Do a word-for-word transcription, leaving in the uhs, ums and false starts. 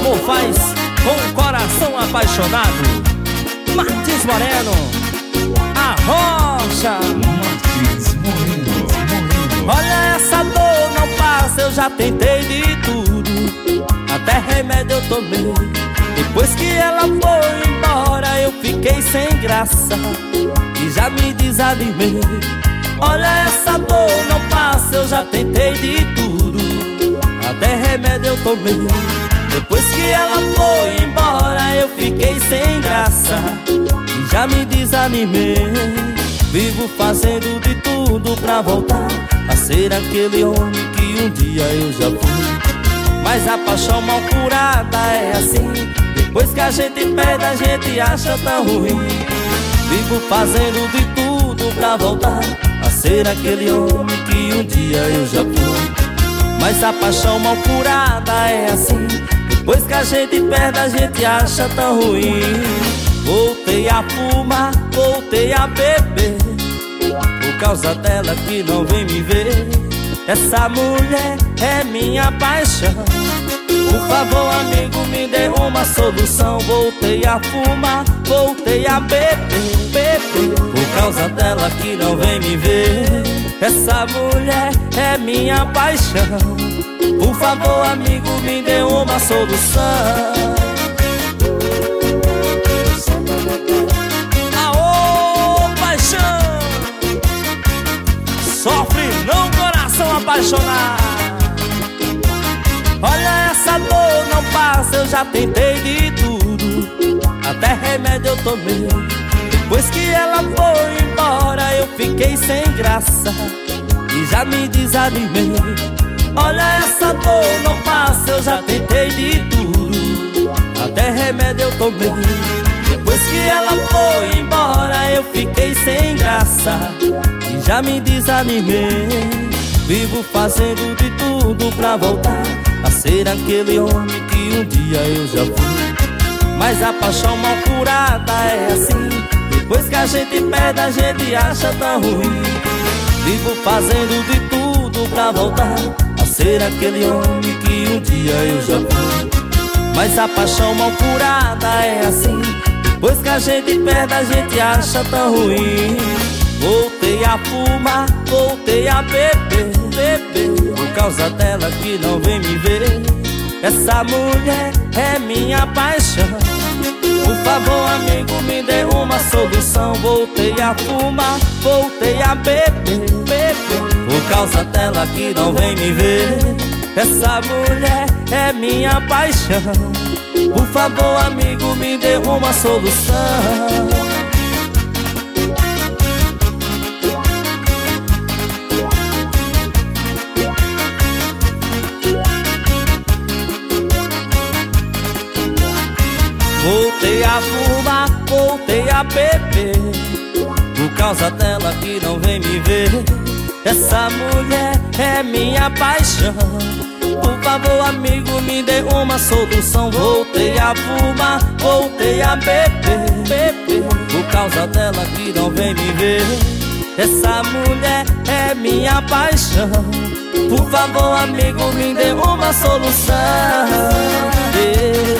amor faz com o coração apaixonado. Martins Moreno, a rocha. Martins Moreno, Moreno. Olha, essa dor não passa, eu já tentei de tudo, até remédio eu tomei. Depois que ela foi embora eu fiquei sem graça e já me desanimei. Olha, essa dor não passa, eu já tentei de tudo, até remédio eu tomei. Depois que ela foi embora eu fiquei sem graça e já me desanimei. Vivo fazendo de tudo pra voltar a ser aquele homem que um dia eu já fui. Mas a paixão mal curada é assim, depois que a gente perde a gente acha tão ruim. Vivo fazendo de tudo pra voltar a ser aquele homem que um dia eu já fui. Mas a paixão mal curada é assim, depois que a gente perde a gente acha tão ruim. Voltei a fumar, voltei a beber, por causa dela que não vem me ver. Essa mulher é minha paixão, por favor amigo me dê uma solução. Voltei a fumar, voltei a beber, beber, por causa dela que não vem me ver. Essa mulher é minha paixão, por favor amigo me dê uma solução. Aô, paixão, sofre não coração apaixonado. Olha, essa dor não passa, eu já tentei de tudo, até remédio eu tomei. Depois que ela foi embora eu fiquei sem graça e já me desanimei. Olha, essa dor não passa, eu já tentei de tudo, até remédio eu tomei. Depois que ela foi embora eu fiquei sem graça e já me desanimei. Vivo fazendo de tudo pra voltar a ser aquele homem que um dia eu já fui. Mas a paixão mal curada é assim, depois que a gente perde a gente acha tão ruim. Vivo fazendo de tudo pra voltar a ser aquele homem que um dia eu já fui. Mas a paixão mal curada é assim, depois que a gente perde a gente acha tão ruim. Voltei a fumar, voltei a beber, beber, por causa dela que não vem me ver. Essa mulher é minha paixão, por favor amigo me dê uma solução. Voltei a fumar, voltei a beber, beber, por causa dela que não vem me ver. Essa mulher é minha paixão, por favor amigo me dê uma solução. Voltei a fumar, voltei a beber, por causa dela que não vem me ver. Essa mulher é minha paixão, por favor amigo me dê uma solução. Voltei a fumar, voltei a beber, beber, por causa dela que não vem me ver. Essa mulher é minha paixão, por favor amigo me dê uma solução.